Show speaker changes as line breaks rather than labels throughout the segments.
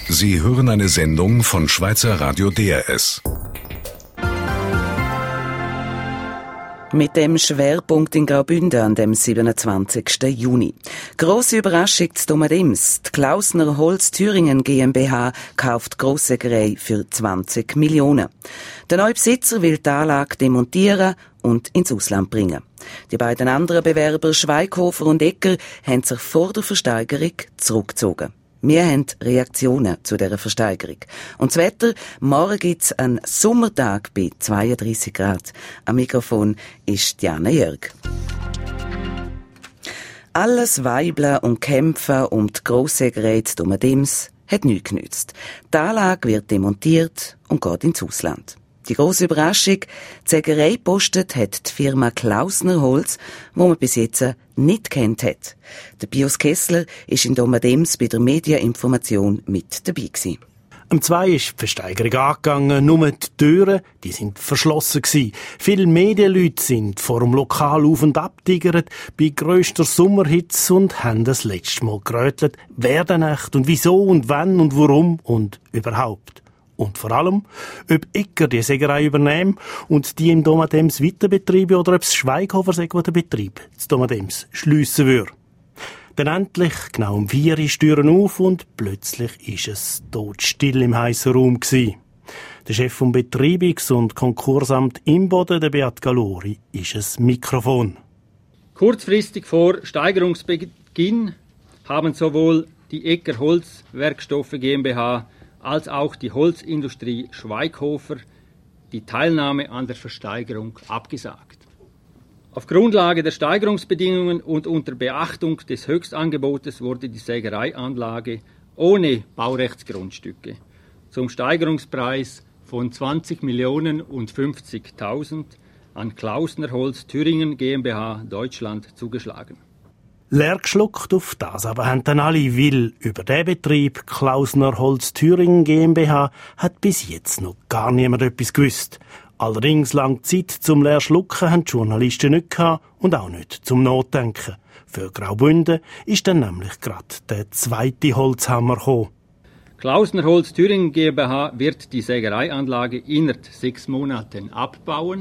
Sie hören eine Sendung von Schweizer Radio DRS.
Mit dem Schwerpunkt in Graubünden an dem 27. Juni. Grosse Überraschung zu Domadems. Die Klausner Holz Thüringen GmbH kauft Grosssägerei für 20 Millionen. Der neue Besitzer will die Anlage demontieren und ins Ausland bringen. Die beiden anderen Bewerber, Schweighofer und Egger, haben sich vor der Versteigerung zurückgezogen. Wir haben Reaktionen zu dieser Versteigerung. Und das Wetter, morgen gibt es einen Sommertag bei 32 Grad. Am Mikrofon ist Diana Jörg. Alles Weibeln und Kämpfen um die Grosssägerei zu Domadems hat nichts genützt. Die Anlage wird demontiert und geht ins Ausland. Die grosse Überraschung, die Sägerei postet hat die Firma Klausner Holz, die man bis jetzt nicht kennt hat. Der Pius Kessler ist in Domadems bei der Medieninformation mit dabei gewesen.
Um 2 ist die Versteigerung angegangen, nur die Türen, die sind verschlossen gewesen. Viele Medienleute sind vor dem Lokal auf und ab tigert bei grösster Sommerhitze und haben das letzte Mal gerötelt, wer denn echt und wieso und wann und warum und überhaupt. Und vor allem, ob Egger die Sägerei übernehmen und die in Domadems weiterbetreiben oder ob es Schweighofer sagt, der den Betrieb zu Domadems schliessen würde. Dann endlich, genau um 4 Uhr, Türen auf und plötzlich ist es todstill im heissen Raum gewesen. Der Chef vom Betreibungs- und Konkursamt Imboden, der Beat Galori, ist das Mikrofon.
Kurzfristig vor Steigerungsbeginn haben sowohl die Egger Holzwerkstoffe GmbH als auch die Holzindustrie Schweighofer die Teilnahme an der Versteigerung abgesagt. Auf Grundlage der Steigerungsbedingungen und unter Beachtung des Höchstangebotes wurde die Sägereianlage ohne Baurechtsgrundstücke zum Steigerungspreis von 20.050.000 an Klausner Holz Thüringen GmbH Deutschland zugeschlagen.
Leer geschluckt auf das aber haben dann alle, weil über den Betrieb Klausner Holz Thüringen GmbH hat bis jetzt noch gar niemand etwas gewusst. Allerdings lange Zeit zum leer schlucken haben die Journalisten nicht gehabt und auch nicht zum Nachdenken. Für Graubünden ist dann nämlich gerade der zweite Holzhammer gekommen.
Klausner Holz Thüringen GmbH wird die Sägereianlage innerhalb 6 Monaten abbauen.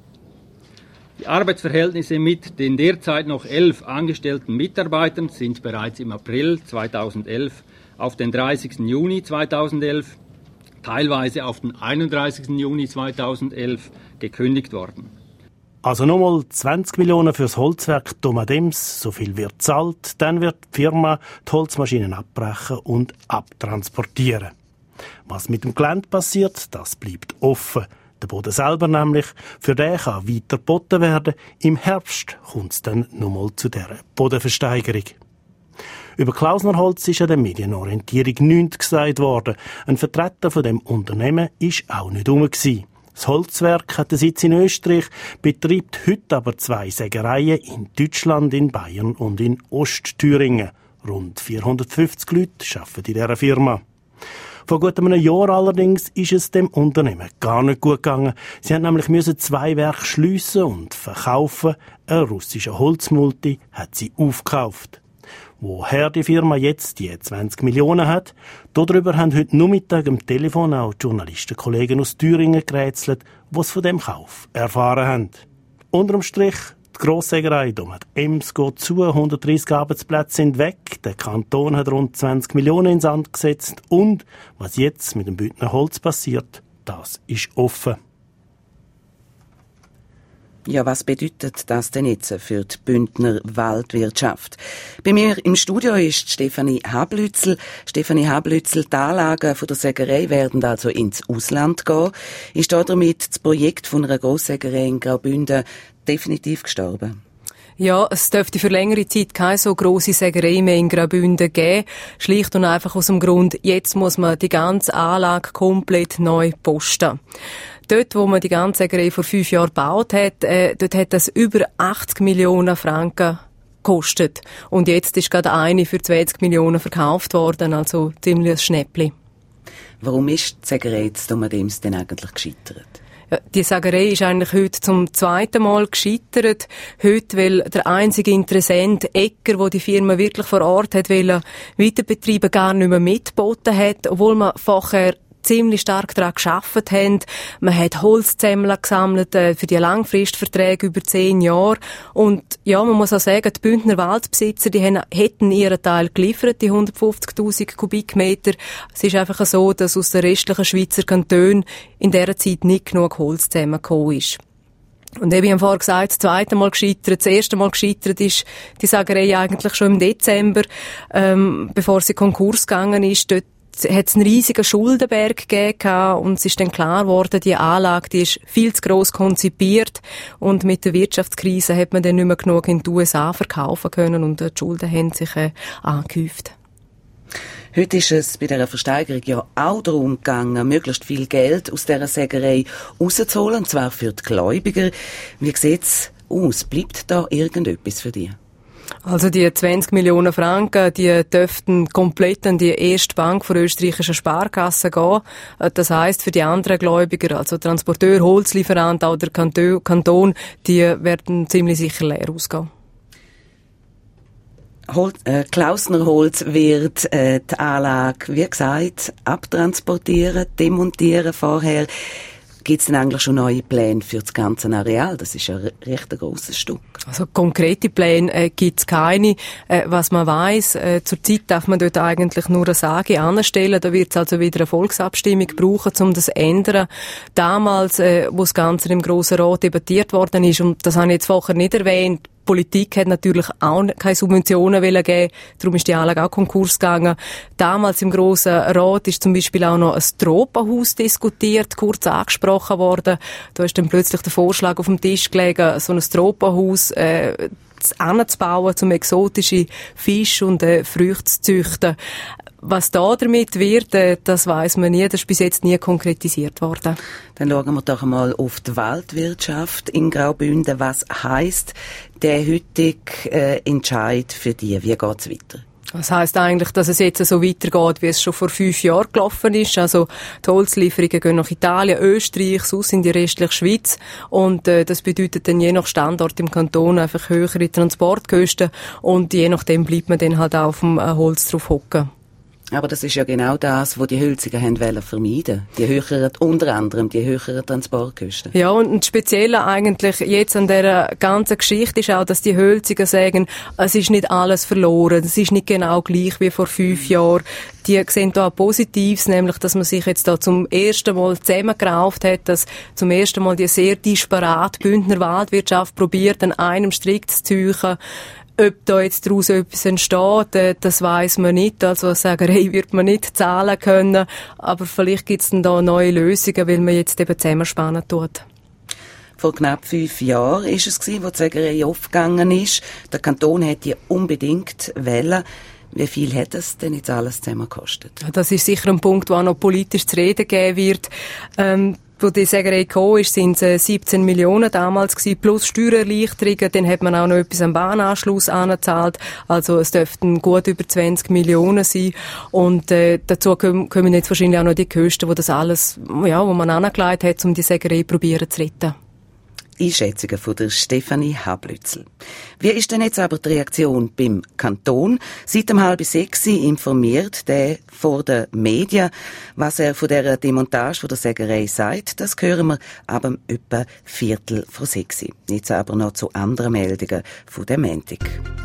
Die Arbeitsverhältnisse mit den derzeit noch 11 angestellten Mitarbeitern sind bereits im April 2011 auf den 30. Juni 2011, teilweise auf den 31. Juni 2011 gekündigt worden.
Also nochmal 20 Millionen fürs Holzwerk Domadems, so viel wird gezahlt, dann wird die Firma die Holzmaschinen abbrechen und abtransportieren. Was mit dem Gelände passiert, das bleibt offen. Der Boden selber nämlich, für den kann weiter geboten werden. Im Herbst kommt es dann nochmal zu dieser Bodenversteigerung. Über Klausner Holz ist an der Medienorientierung nichts gesagt worden. Ein Vertreter von dem Unternehmen ist auch nicht herum gewesen. Das Holzwerk hat den Sitz in Österreich, betreibt heute aber 2 Sägereien in Deutschland, in Bayern und in Ostthüringen. Rund 450 Leute arbeiten in dieser Firma. Vor gut einem Jahr allerdings ist es dem Unternehmen gar nicht gut gegangen. Sie haben nämlich 2 Werke schliessen und verkaufen. Ein russischer Holzmulti hat sie aufgekauft. Woher die Firma jetzt die 20 Millionen hat, darüber haben heute Nachmittag am Telefon auch die Journalistenkollegen aus Thüringen gerätselt, die es von dem Kauf erfahren haben. Unterm Strich, die Grosssägerei Domadems geht zu, 130 Arbeitsplätze sind weg, der Kanton hat rund 20 Millionen ins Sand gesetzt und was jetzt mit dem Bündner Holz passiert, das ist offen.
Ja, was bedeutet das denn jetzt für die Bündner Waldwirtschaft? Bei mir im Studio ist Stefanie Hablützel. Stefanie Hablützel, die Anlagen von der Sägerei werden also ins Ausland gehen. Ist damit das Projekt von einer Grosssägerei in Graubünden definitiv gestorben?
Ja, es dürfte für längere Zeit keine so grosse Sägerei mehr in Graubünden geben. Schlicht und einfach aus dem Grund, jetzt muss man die ganze Anlage komplett neu posten. Dort, wo man die ganze Sägerei vor 5 Jahren gebaut hat, dort hat das über 80 Millionen Franken gekostet. Und jetzt ist gerade eine für 20 Millionen verkauft worden, also ziemlich ein Schnäppli.
Warum ist die Sägerei zu Domadems denn eigentlich gescheitert?
Die Sägerei ist eigentlich heute zum zweiten Mal gescheitert. Heute, weil der einzige Interessent, Egger, der die Firma wirklich vor Ort hat wollen, weiterbetreiben, gar nicht mehr mitgeboten hat, obwohl man vorher ziemlich stark daran gearbeitet haben. Man hat Holzzämmler gesammelt für die Langfristverträge über 10 Jahre. Und ja, man muss auch sagen, die Bündner Waldbesitzer, die hätten ihren Teil geliefert, die 150'000 Kubikmeter. Es ist einfach so, dass aus den restlichen Schweizer Kantonen in dieser Zeit nicht genug Holz zusammengekommen ist. Und ich habe vorhin gesagt, das zweite Mal gescheitert, das erste Mal gescheitert ist die Sägerei eigentlich schon im Dezember, bevor sie Konkurs gegangen ist. Dort hat es einen riesigen Schuldenberg gegeben und es ist dann klar geworden, die Anlage, die ist viel zu gross konzipiert und mit der Wirtschaftskrise hat man dann nicht mehr genug in die USA verkaufen können und die Schulden haben sich angehäuft.
Heute ist es bei dieser Versteigerung ja auch darum gegangen, möglichst viel Geld aus dieser Sägerei rauszuholen, und zwar für die Gläubiger. Wie sieht es aus? Bleibt da irgendetwas für dich?
Also die 20 Millionen Franken, die dürften komplett an die erste Bank der österreichischen Sparkasse gehen. Das heisst, für die anderen Gläubiger, also Transporteur, Holzlieferant oder Kanton, die werden ziemlich sicher leer ausgehen.
Klausner Holz wird die Anlage, wie gesagt, abtransportieren, demontieren vorher. Gibt es denn eigentlich schon neue Pläne für das ganze Areal? Das ist ja ein recht grosses Stück. Also
konkrete Pläne gibt es keine. Was man weiss, zurzeit darf man dort eigentlich nur eine Sage anstellen. Da wird es also wieder eine Volksabstimmung brauchen, um das zu ändern. Damals, wo das Ganze im Grossen Rat debattiert worden ist, und das habe ich jetzt vorher nicht erwähnt, die Politik hat natürlich auch keine Subventionen geben, darum ist die Anlage auch Konkurs gegangen. Damals im Grossen Rat ist zum Beispiel auch noch ein Tropenhaus diskutiert, kurz angesprochen worden. Da ist dann plötzlich der Vorschlag auf dem Tisch gelegen, so ein Tropenhaus anzubauen, um exotische Fische und Früchte zu züchten. Was da damit wird, das weiss man nie. Das ist bis jetzt nie konkretisiert worden.
Dann schauen wir doch einmal auf die Waldwirtschaft in Graubünden. Was heisst der heutige Entscheid für die? Wie geht's weiter?
Das heisst eigentlich, dass es jetzt so weitergeht, wie es schon vor 5 Jahren gelaufen ist. Also die Holzlieferungen gehen nach Italien, Österreich, sonst in die restliche Schweiz. Und das bedeutet dann je nach Standort im Kanton einfach höhere Transportkosten. Und je nachdem bleibt man dann halt auch auf dem Holz drauf hocken.
Aber das ist ja genau das, was die Hölziger wollen vermeiden. Unter anderem die höheren Transportkosten.
Ja, und speziell eigentlich jetzt an dieser ganzen Geschichte ist auch, dass die Hölziger sagen, es ist nicht alles verloren, es ist nicht genau gleich wie vor 5 Jahren. Die sehen da auch Positives, nämlich, dass man sich jetzt da zum ersten Mal zusammengerauft hat, dass zum ersten Mal die sehr disparate Bündner Waldwirtschaft probiert, an einem Strick zu ziehen. Ob da jetzt daraus etwas entsteht, das weiss man nicht. Also eine Sägerei wird man nicht zahlen können. Aber vielleicht gibt es dann da neue Lösungen, weil man jetzt eben zusammenspannen tut.
Vor knapp 5 Jahren war es, wo die Sägerei aufgegangen ist. Der Kanton hätte die unbedingt wollen. Wie viel hat es denn jetzt alles zusammen gekostet?
Das ist sicher ein Punkt, wo auch noch politisch zu reden geben wird. Wo die Sägerei gekommen ist, sind es 17 Millionen damals gewesen, plus Steuererleichterungen. Dann hat man auch noch etwas am Bahnanschluss angezahlt. Also es dürften gut über 20 Millionen sein. Und dazu kommen jetzt wahrscheinlich auch noch die Kosten, wo das alles, ja, wo man angelegt hat, um die Sägerei probieren zu retten.
Einschätzungen von der Stefanie Hablützel. Wie ist denn jetzt aber die Reaktion beim Kanton? Seit 5:30 informiert der vor den Medien. Was er von der Demontage von der Sägerei sagt, das hören wir ab etwa 5:45. Jetzt aber noch zu anderen Meldungen von der Montag.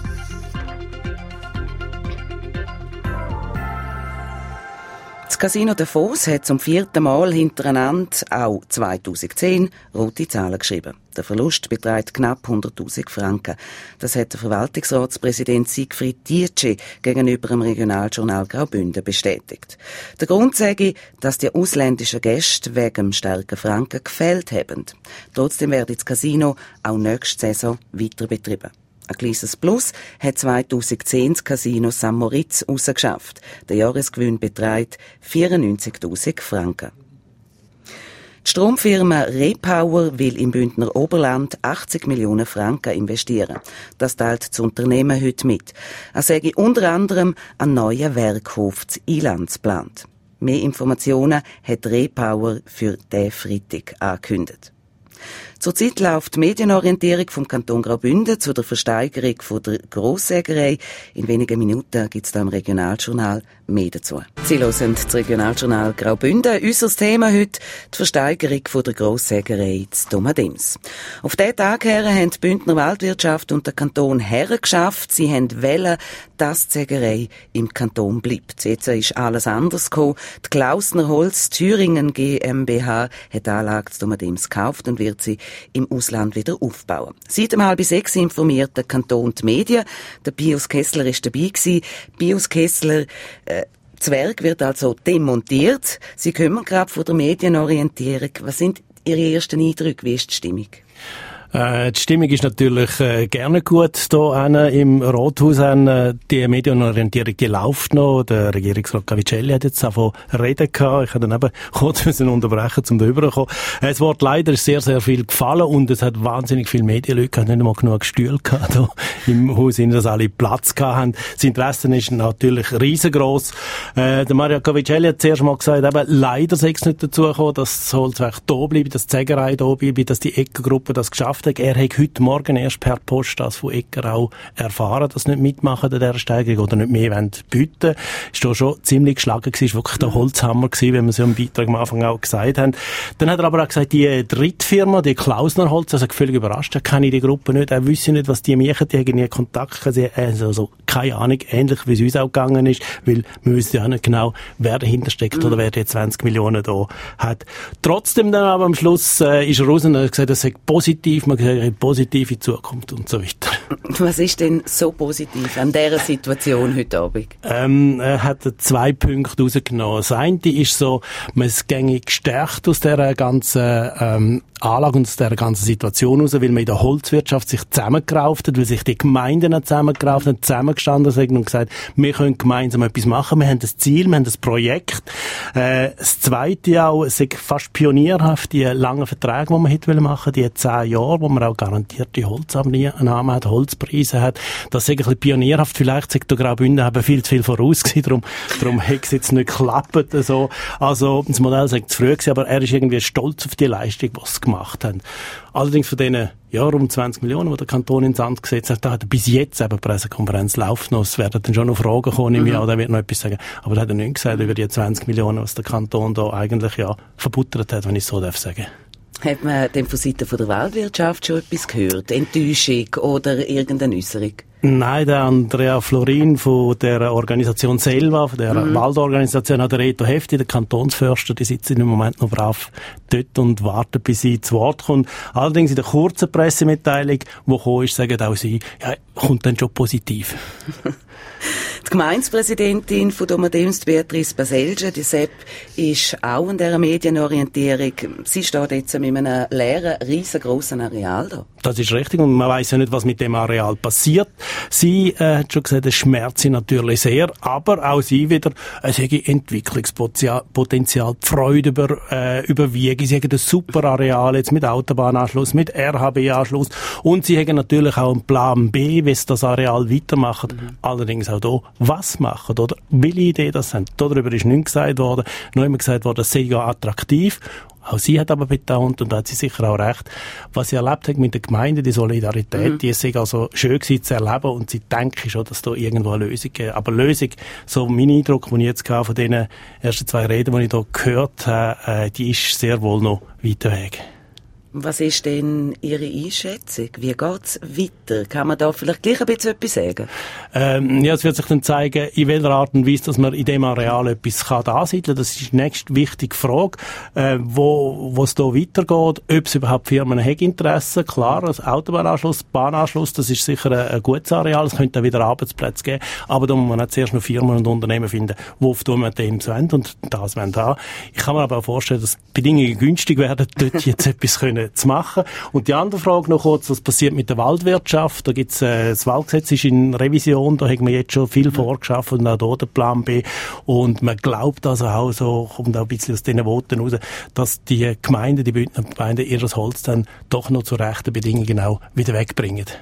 Das Casino Davos hat zum 4. Mal hintereinander auch 2010 rote Zahlen geschrieben. Der Verlust beträgt knapp 100'000 Franken. Das hat der Verwaltungsratspräsident Siegfried Dietschi gegenüber dem Regionaljournal Graubünden bestätigt. Der Grund sage, dass die ausländischen Gäste wegen dem starken Franken gefehlt haben. Trotzdem wird das Casino auch nächste Saison weiter betrieben. Ein kleines Plus hat 2010 das Casino St. Moritz rausgeschafft. Der Jahresgewinn beträgt 94'000 Franken. Die Stromfirma Repower will im Bündner Oberland 80 Millionen Franken investieren. Das teilt das Unternehmen heute mit. Er sei unter anderem einen neuen Werkhof zu Ilanz geplant. Mehr Informationen hat Repower für diesen Freitag angekündigt. Zurzeit läuft die Medienorientierung vom Kanton Graubünden zu der Versteigerung von der Grossägerei. In wenigen Minuten gibt es da im Regionaljournal mehr dazu. Sie hören das Regionaljournal Graubünden. Unser Thema heute die Versteigerung von der Grossägerei zu Domadems. Auf diesen Tag her haben die Bündner Waldwirtschaft und der Kanton hergeschafft. Sie haben wollen, dass die Sägerei im Kanton bleibt. Jetzt ist alles anders gekommen. Die Klausner Holz Thüringen GmbH hat die Anlage zu Domadems gekauft und wird sie im Ausland wieder aufbauen. Seit 5:30 informiert der Kanton die Medien. Der Pius Kessler ist dabei gewesen. Pius Kessler, das Werk wird also demontiert. Sie kommen gerade von der Medienorientierung. Was sind Ihre ersten Eindrücke? Wie ist die Stimmung?
Die Stimmung ist natürlich gerne gut hier im Rathaus. Die Medienorientierung, die läuft noch. Der Regierungsrat Cavicelli hat jetzt davon reden gehabt. Ich musste dann eben kurz unterbrechen, um da rüberzukommen. Das Wort leider ist sehr, sehr viel gefallen und es hat wahnsinnig viele Medienleute gehabt, nicht einmal genug Stühle gehabt hier im Haus, dass alle Platz gehabt haben. Das Interesse ist natürlich riesengroß. Der Mario Cavicelli hat zuerst mal gesagt, eben, leider sei es nicht dazu gekommen, dass das Holzwerk da bleibt, dass die Sägerei da bleibt, dass die Eckergruppe das geschafft hat. Er hat heute Morgen erst per Post das von Eckerau erfahren, dass sie nicht mitmachen an dieser Steigerung oder nicht mehr bieten wollen. Ist da schon ziemlich geschlagen gewesen. Ist wirklich der Holzhammer gewesen, wie wir es ja im Beitrag am Anfang auch gesagt haben. Dann hat er aber auch gesagt, die Drittfirma, die Klausner Holz, also völlig überrascht, er kenne die Gruppe nicht, er wüsste nicht, was die machen, die haben nie Kontakt, also keine Ahnung, ähnlich wie es uns auch gegangen ist, weil wir wissen ja nicht genau, wer dahinter steckt oder wer die 20 Millionen da hat. Trotzdem dann aber am Schluss ist er raus und hat gesagt, das sei positiv, man sagt, eine positive Zukunft und so weiter.
Was ist denn so positiv an dieser Situation heute Abend?
Er hat 2 Punkte rausgenommen. Das eine ist so, man ist gängig gestärkt aus dieser ganzen Anlage und aus dieser ganzen Situation raus, weil man in der Holzwirtschaft sich zusammengerauft hat, weil sich die Gemeinden zusammengerauft haben, zusammengestanden sind und gesagt, wir können gemeinsam etwas machen, wir haben das Ziel, wir haben das Projekt. Das zweite auch, es ist fast pionierhaft, die langen Verträge, die man hätte machen wollen, die 10 Jahre, wo man auch garantierte Holzabnahme hat, Holzpreise hat. Das ist ein bisschen pionierhaft. Vielleicht sagt der Graubünden haben viel zu viel voraus gewesen, darum hat es jetzt nicht geklappt. So. Also, das Modell sagt zu früh gewesen, aber er ist irgendwie stolz auf die Leistung, die sie gemacht haben. Allerdings von diesen, rund 20 Millionen, die der Kanton ins Sand gesetzt hat, da hat er bis jetzt eben die Pressekonferenz läuft noch. Es werden dann schon noch Fragen kommen im Jahr, der wird noch etwas sagen. Aber da hat er nichts gesagt über die 20 Millionen, was der Kanton da eigentlich, verbuttert hat, wenn ich so darf sagen.
Hat man denn von Seiten der Waldwirtschaft schon etwas gehört? Enttäuschung oder irgendeine Äußerung?
Nein, der Andrea Florin von der Organisation selber, von der Waldorganisation, hat der Reto Hefti, der Kantonsförster, die sitzen im Moment noch brav dort und warten, bis sie zu Wort kommt. Allerdings in der kurzen Pressemitteilung, die gekommen ist, sagen auch sie, kommt dann schon positiv.
Die Gemeindepräsidentin von Domadems, Beatrice Baselge, die Sepp, ist auch in dieser Medienorientierung. Sie steht jetzt mit einem leeren, riesengroßen Areal da.
Das ist richtig und man weiss ja nicht, was mit dem Areal passiert. Sie hat schon gesagt, es schmerzt sie natürlich sehr, aber auch sie wieder, es hat Entwicklungspotenzial, die Freude überwiegen. Sie haben ein super Areal jetzt mit Autobahnanschluss, mit RHB-Anschluss und sie haben natürlich auch einen Plan B, wie sie das Areal weitermachen. Allerdings auch hier, was machen, oder? Welche Idee das haben. Darüber ist nichts gesagt worden. Noch immer gesagt worden, das sei ja attraktiv. Auch sie hat aber betont, und da hat sie sicher auch recht, was sie erlebt hat mit der Gemeinde, die Solidarität, die ist also schön gewesen zu erleben und sie denken schon, dass da irgendwo eine Lösung gibt. Aber Lösung, so mein Eindruck, den ich jetzt von den ersten 2 Reden, die ich hier gehört habe, die ist sehr wohl noch weiter weg.
Was ist denn Ihre Einschätzung? Wie geht's weiter? Kann man da vielleicht gleich ein bisschen etwas sagen?
Es wird sich dann zeigen, in welcher Art und Weise, dass man in dem Areal etwas ansiedeln kann. Das ist die nächste wichtige Frage, wo es da weitergeht, ob es überhaupt Firmen haben Interesse. Klar, das Autobahnanschluss, Bahnanschluss, das ist sicher ein gutes Areal, es könnte auch wieder Arbeitsplätze geben, aber da muss man auch zuerst noch Firmen und Unternehmen finden, die auf dem sind und das wollen haben. Ich kann mir aber auch vorstellen, dass die Bedingungen günstig werden, dort jetzt etwas zu machen. Und die andere Frage noch kurz, was passiert mit der Waldwirtschaft? Da gibt's, das Waldgesetz ist in Revision, da haben wir jetzt schon viel vorgeschafft und auch hier der Plan B. Und man glaubt also auch so, kommt auch ein bisschen aus diesen Voten raus, dass die Gemeinden, die Bündner Gemeinden, ihr Holz dann doch noch zu rechten Bedingungen auch wieder wegbringen.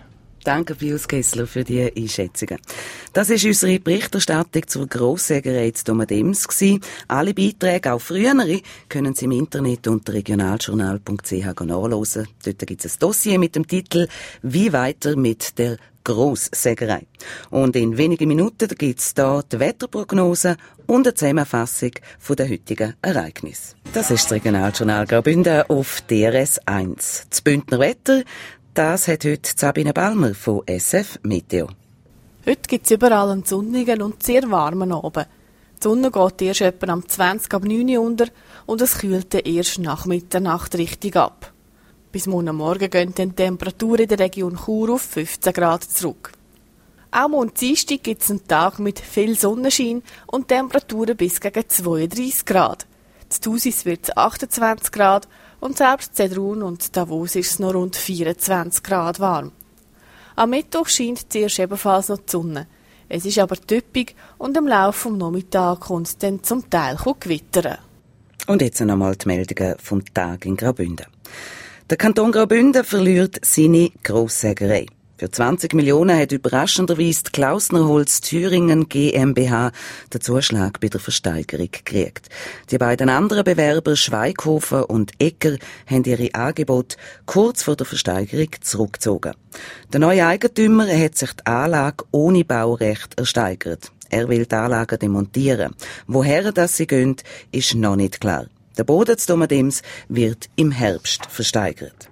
Danke, Pius Kessler, für die Einschätzungen. Das ist unsere Berichterstattung zur Grosssägerei zu Domadems gsi. Alle Beiträge, auch frühere, können Sie im Internet unter regionaljournal.ch nachlesen. Dort gibt es ein Dossier mit dem Titel «Wie weiter mit der Grosssägerei». Und in wenigen Minuten gibt es da die Wetterprognose und eine Zusammenfassung der heutigen Ereignisse. Das ist das Regionaljournal Graubünden auf DRS 1. Das Bündner Wetter, das hat heute Sabine Balmer von SF Meteo.
Heute gibt es überall einen sonnigen und sehr warmen Abend. Die Sonne geht erst etwa am 20 ab 9 Uhr unter und es kühlt erst nach Mitternacht richtig ab. Bis Morgen gehen die Temperaturen in der Region Chur auf 15 Grad zurück. Auch am Dienstag gibt es einen Tag mit viel Sonnenschein und Temperaturen bis gegen 32 Grad. In Thusis wird es 28 Grad und selbst in Zedrun und Davos ist es noch rund 24 Grad warm. Am Mittwoch scheint zuerst ebenfalls noch die Sonne. Es ist aber typisch und im Laufe des Nachmittags kommt es dann zum Teil gewittern.
Und jetzt noch einmal die Meldungen vom Tag in Graubünden. Der Kanton Graubünden verliert seine Grosssägerei. Für 20 Millionen hat überraschenderweise die Klausner Holz Thüringen GmbH den Zuschlag bei der Versteigerung gekriegt. Die beiden anderen Bewerber, Schweighofen und Egger, haben ihre Angebote kurz vor der Versteigerung zurückgezogen. Der neue Eigentümer hat sich die Anlage ohne Baurecht ersteigert. Er will die Anlage demontieren. Woher das sie gehen, ist noch nicht klar. Der Boden zu Domadems wird im Herbst versteigert.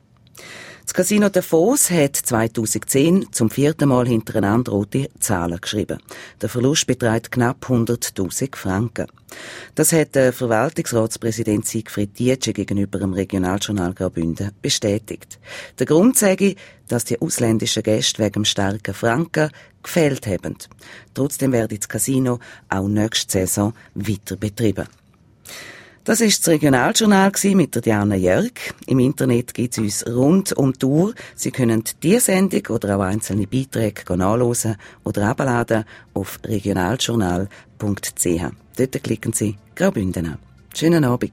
Das Casino Davos hat 2010 zum 4. Mal hintereinander rote Zahlen geschrieben. Der Verlust beträgt knapp 100.000 Franken. Das hat der Verwaltungsratspräsident Siegfried Dietsche gegenüber dem Regionaljournal Graubünden bestätigt. Der Grund sage, dass die ausländischen Gäste wegen dem starken Franken gefehlt haben. Trotzdem werde das Casino auch nächste Saison weiter betrieben. Das ist das Regionaljournal mit der Diana Jörg. Im Internet gibt es uns rund um die Uhr. Sie können diese Sendung oder auch einzelne Beiträge nachlesen oder herunterladen auf regionaljournal.ch. Dort klicken Sie Graubünden an. Schönen Abend.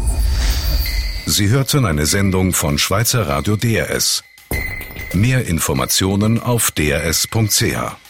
Sie hörten eine Sendung von Schweizer Radio DRS. Mehr Informationen auf drs.ch.